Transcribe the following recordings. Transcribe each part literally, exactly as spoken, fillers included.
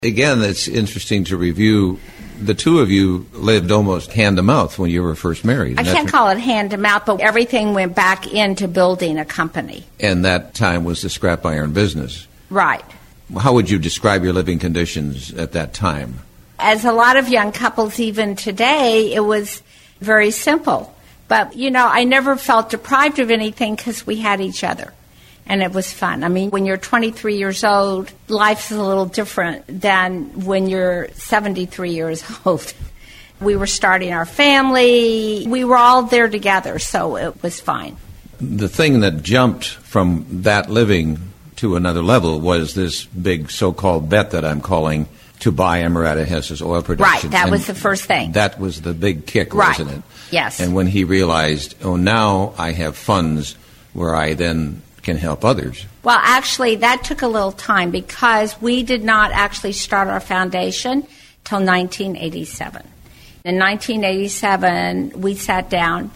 Again, it's interesting to review. The two of you lived almost hand to mouth when you were first married. I can't call it hand to mouth, but everything went back into building a company. And that time was the scrap iron business. Right. How would you describe your living conditions at that time? As a lot of young couples, even today, it was very simple. But, you know, I never felt deprived of anything because we had each other. And it was fun. I mean, when you're twenty-three years old, life is a little different than when you're seventy-three years old. We were starting our family. We were all there together, so it was fine. The thing that jumped from that living to another level was this big so-called bet that I'm calling to buy Amerada Hess's oil production. Right, that and was the first thing. That was the big kick, right. wasn't it? Yes. And when he realized, oh, now I have funds where I then can help others. Well, actually, that took a little time because we did not actually start our foundation till nineteen eighty-seven. In nineteen eighty-seven, we sat down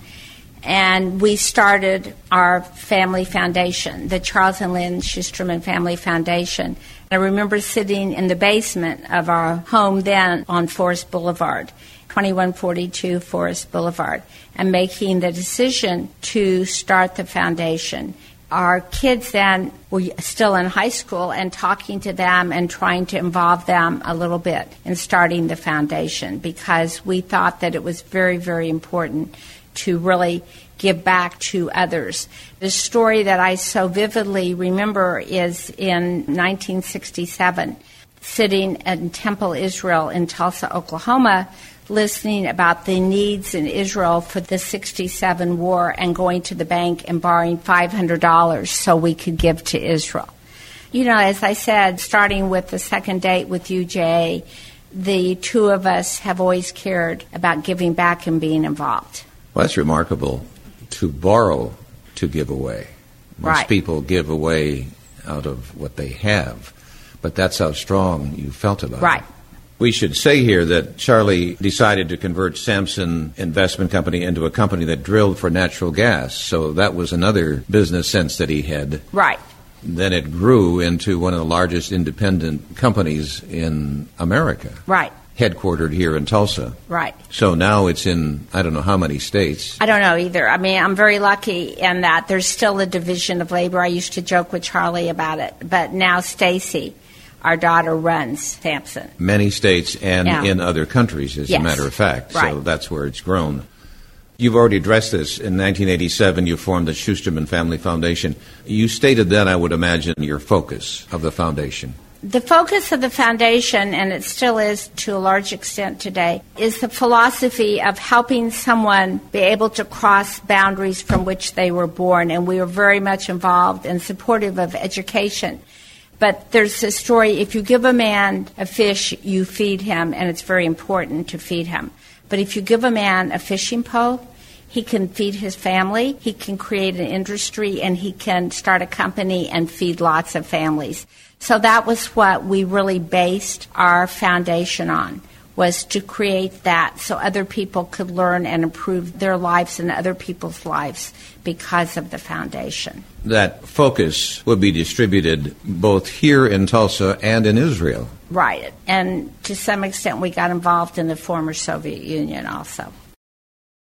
and we started our family foundation, the Charles and Lynn Schusterman Family Foundation. I remember sitting in the basement of our home then on Forest Boulevard, twenty-one forty-two Forest Boulevard, and making the decision to start the foundation. Our kids then were still in high school, and talking to them and trying to involve them a little bit in starting the foundation, because we thought that it was very, very important to really give back to others. The story that I so vividly remember is in nineteen sixty-seven, sitting in Temple, Israel in Tulsa, Oklahoma, listening about the needs in Israel for the sixty-seven war and going to the bank and borrowing five hundred dollars so we could give to Israel. You know, as I said, starting with the second date with you, Jay, the two of us have always cared about giving back and being involved. Well, that's remarkable to borrow to give away. Most right. people give away out of what they have, but that's how strong you felt about right. it. We should say here that Charlie decided to convert Samson Investment Company into a company that drilled for natural gas. So that was another business sense that he had. Right. Then it grew into one of the largest independent companies in America. Right. Headquartered here in Tulsa. Right. So now it's in, I don't know how many states. I don't know either. I mean, I'm very lucky in that there's still a division of labor. I used to joke with Charlie about it. But now Stacy, our daughter, runs Samson. Many states and yeah. in other countries, as yes. a matter of fact. Right. So that's where it's grown. You've already addressed this. In nineteen eighty-seven, you formed the Schusterman Family Foundation. You stated then, I would imagine, your focus of the foundation. The focus of the foundation, and it still is to a large extent today, is the philosophy of helping someone be able to cross boundaries from which they were born. And we are very much involved and supportive of education. But there's a story, if you give a man a fish, you feed him, and it's very important to feed him. But if you give a man a fishing pole, he can feed his family, he can create an industry, and he can start a company and feed lots of families. So that was what we really based our foundation on, was to create that so other people could learn and improve their lives and other people's lives because of the foundation. That focus would be distributed both here in Tulsa and in Israel. Right. And to some extent we got involved in the former Soviet Union also.